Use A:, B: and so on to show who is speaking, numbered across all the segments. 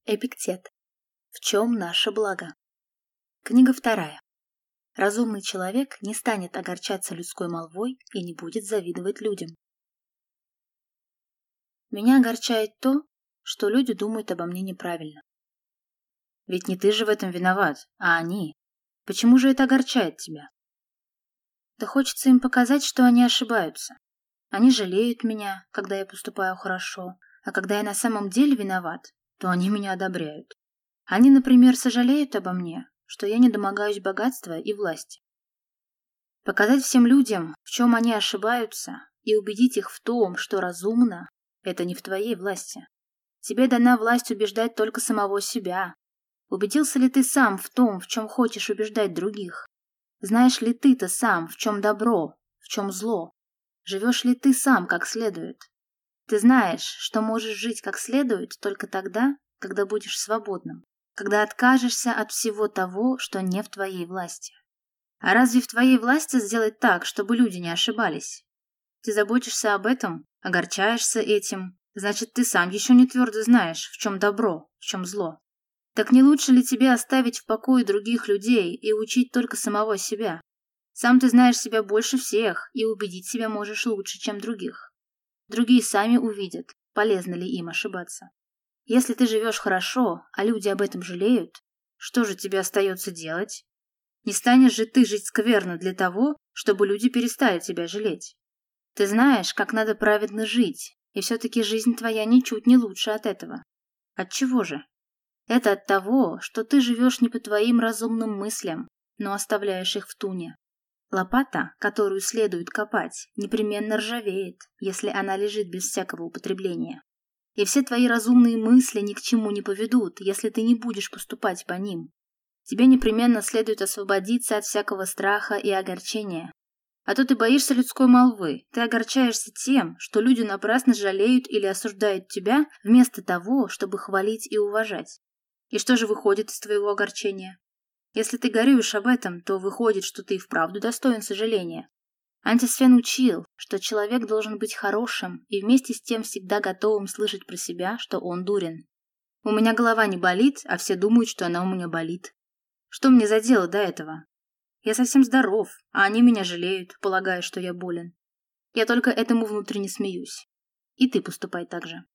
A: Эпиктет. В чем наше благо? Книга 2. Разумный человек не станет огорчаться людской молвой и не будет завидовать людям. Меня огорчает то, что люди думают обо мне неправильно. Ведь не ты же в этом виноват, а они. Почему же это огорчает тебя? Да хочется им показать, что они ошибаются. Они жалеют меня, когда я поступаю хорошо, а когда я на самом деле виноват, то они меня одобряют. Они, например, сожалеют обо мне, что я не домогаюсь богатства и власти. Показать всем людям, в чем они ошибаются, и убедить их в том, что разумно, это не в твоей власти. Тебе дана власть убеждать только самого себя. Убедился ли ты сам в том, в чем хочешь убеждать других? Знаешь ли ты-то сам, в чем добро, в чем зло? Живешь ли ты сам как следует? Ты знаешь, что можешь жить как следует только тогда, когда будешь свободным, когда откажешься от всего того, что не в твоей власти. А разве в твоей власти сделать так, чтобы люди не ошибались? Ты заботишься об этом, огорчаешься этим, значит, ты сам еще не твердо знаешь, в чем добро, в чем зло. Так не лучше ли тебе оставить в покое других людей и учить только самого себя? Сам ты знаешь себя больше всех и убедить себя можешь лучше, чем других. Другие сами увидят, полезно ли им ошибаться. Если ты живешь хорошо, а люди об этом жалеют, что же тебе остается делать? Не станешь же ты жить скверно для того, чтобы люди перестали тебя жалеть. Ты знаешь, как надо праведно жить, и все-таки жизнь твоя ничуть не лучше от этого. От чего же? Это от того, что ты живешь не по твоим разумным мыслям, но оставляешь их в туне. Лопата, которую следует копать, непременно ржавеет, если она лежит без всякого употребления. И все твои разумные мысли ни к чему не поведут, если ты не будешь поступать по ним. Тебе непременно следует освободиться от всякого страха и огорчения. А то ты боишься людской молвы, ты огорчаешься тем, что люди напрасно жалеют или осуждают тебя, вместо того, чтобы хвалить и уважать. И что же выходит из твоего огорчения? Если ты горюешь об этом, то выходит, что ты и вправду достоин сожаления. Антисфен учил, что человек должен быть хорошим и вместе с тем всегда готовым слышать про себя, что он дурен. У меня голова не болит, а все думают, что она у меня болит. Что мне за дело до этого? Я совсем здоров, а они меня жалеют, полагая, что я болен. Я только этому внутренне смеюсь. И ты поступай так же.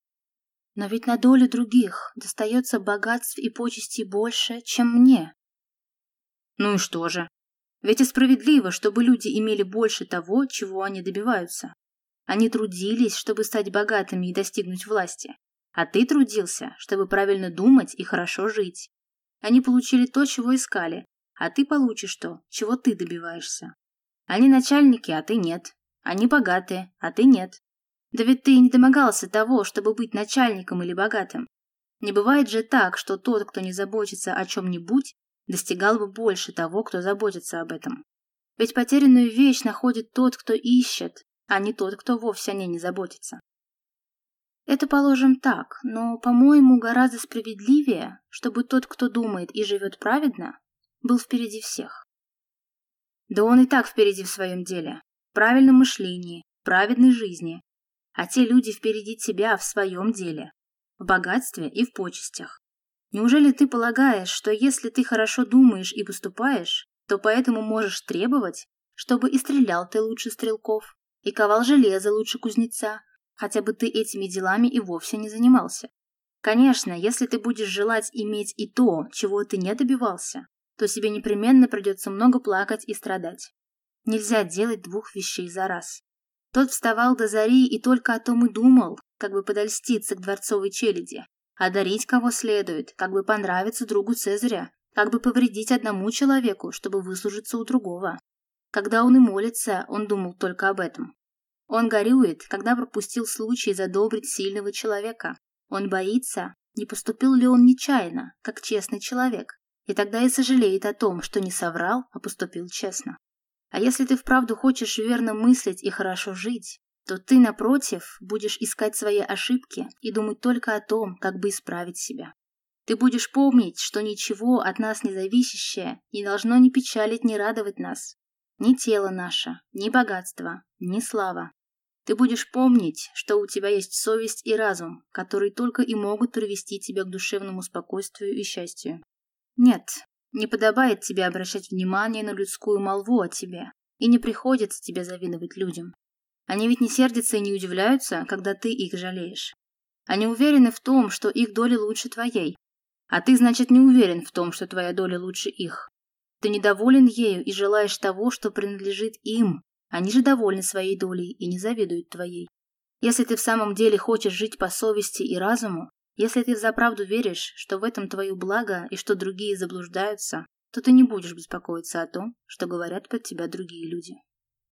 A: Но ведь на долю других достается богатств и почестей больше, чем мне. Ну и что же? Ведь и справедливо, чтобы люди имели больше того, чего они добиваются. Они трудились, чтобы стать богатыми и достигнуть власти. А ты трудился, чтобы правильно думать и хорошо жить. Они получили то, чего искали, а ты получишь то, чего ты добиваешься. Они начальники, а ты нет. Они богатые, а ты нет. Да ведь ты и не домогался того, чтобы быть начальником или богатым. Не бывает же так, что тот, кто не заботится о чем-нибудь, достигал бы больше того, кто заботится об этом. Ведь потерянную вещь находит тот, кто ищет, а не тот, кто вовсе о ней не заботится. Это положим так, но, по-моему, гораздо справедливее, чтобы тот, кто думает и живет праведно, был впереди всех. Да он и так впереди в своем деле, в правильном мышлении, в праведной жизни, а те люди впереди тебя в своем деле, в богатстве и в почестях. Неужели ты полагаешь, что если ты хорошо думаешь и поступаешь, то поэтому можешь требовать, чтобы и стрелял ты лучше стрелков, и ковал железо лучше кузнеца, хотя бы ты этими делами и вовсе не занимался? Конечно, если ты будешь желать иметь и то, чего ты не добивался, то себе непременно придется много плакать и страдать. Нельзя делать двух вещей за раз. Тот вставал до зари и только о том и думал, как бы подольститься к дворцовой челяди, одарить кого следует, как бы понравиться другу Цезаря, как бы повредить одному человеку, чтобы выслужиться у другого. Когда он и молится, он думал только об этом. Он горюет, когда пропустил случай задобрить сильного человека. Он боится, не поступил ли он нечаянно, как честный человек, и тогда и сожалеет о том, что не соврал, а поступил честно. А если ты вправду хочешь верно мыслить и хорошо жить, то ты, напротив, будешь искать свои ошибки и думать только о том, как бы исправить себя. Ты будешь помнить, что ничего от нас не зависящее не должно ни печалить, ни радовать нас. Ни тело наше, ни богатство, ни слава. Ты будешь помнить, что у тебя есть совесть и разум, которые только и могут привести тебя к душевному спокойствию и счастью. Нет, не подобает тебе обращать внимание на людскую молву о тебе, и не приходится тебе завидовать людям. Они ведь не сердятся и не удивляются, когда ты их жалеешь. Они уверены в том, что их доля лучше твоей, а ты, значит, не уверен в том, что твоя доля лучше их. Ты недоволен ею и желаешь того, что принадлежит им. Они же довольны своей долей и не завидуют твоей. Если ты в самом деле хочешь жить по совести и разуму, если ты взаправду веришь, что в этом твое благо и что другие заблуждаются, то ты не будешь беспокоиться о том, что говорят под тебя другие люди.